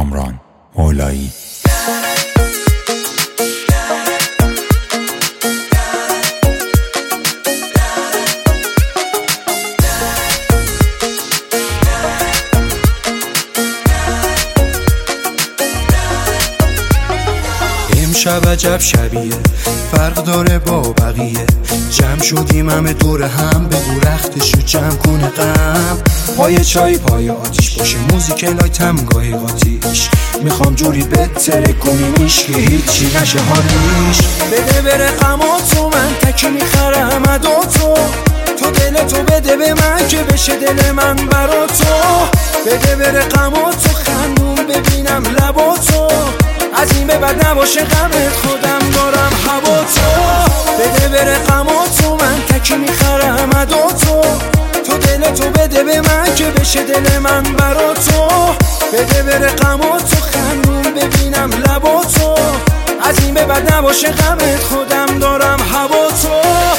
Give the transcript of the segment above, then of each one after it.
کامران مولایی. امشب عجب شبیه، فرق داره با بقیه. جمع شدیم همه دور هم، بگو رختشو جمع کنه غم. پای چای پای آتیش باشه، موزیک لایتم گاهی قاتیش. میخوام جوری بتره کنیمش که هیچی نشه حالیش. بده بره غماتو، من تکی میخرم اداتو. تو دلتو بده به من که بشه دل من برا تو. بده بره غماتو، خندون ببینم لباتو. از این به بعد نباشه غمت، خودم دارم هواتو. بده بره غماتو، من تکی میخرم اداتو. تو دلتو بده به من که بشه دل من برا تو. بده بره غماتو، خندون ببینم لباتو. از این به بعد نباشه غمت، خودم دارم هواتو.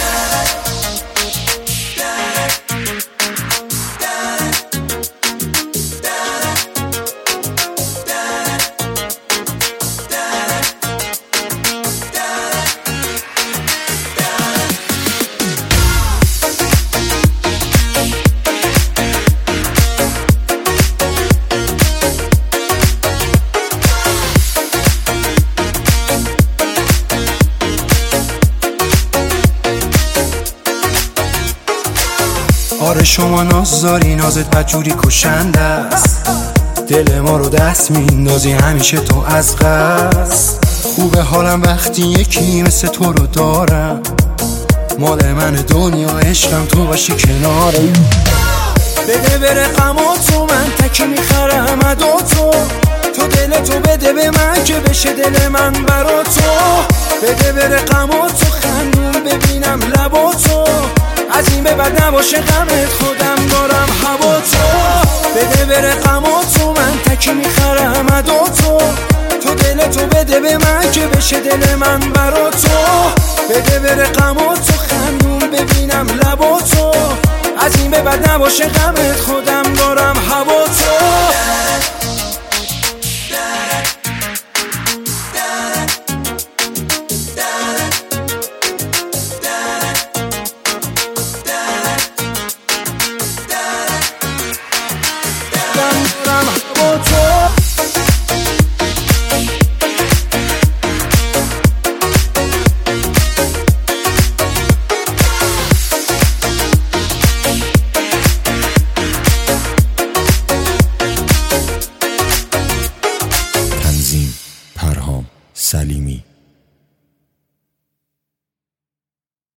آره شما نازداری، نازت بدجوری کشنده است. دل ما رو دست میندازی همیشه تو از قصد. خوبه حالم وقتی یکی مثل تو رو دارم. مال من دنیا عشقم، تو باشی کنارم. بده بره غماتو، من تکی میخرم اداتو. تو دلتو بده به من که بشه دل من برا تو. بده بره غماتو، خندون ببینم لباتو. از این به بعد نباشه غمت، خودم دارم هواتو. بده بره غماتو، من تکی میخرم اداتو. تو دلتو بده به من که بشه دل من برا تو. بده بره غماتو، خندون ببینم لباتو. از این به بعد نباشه غمت، خودم دارم هواتو. پرهام سلیمی.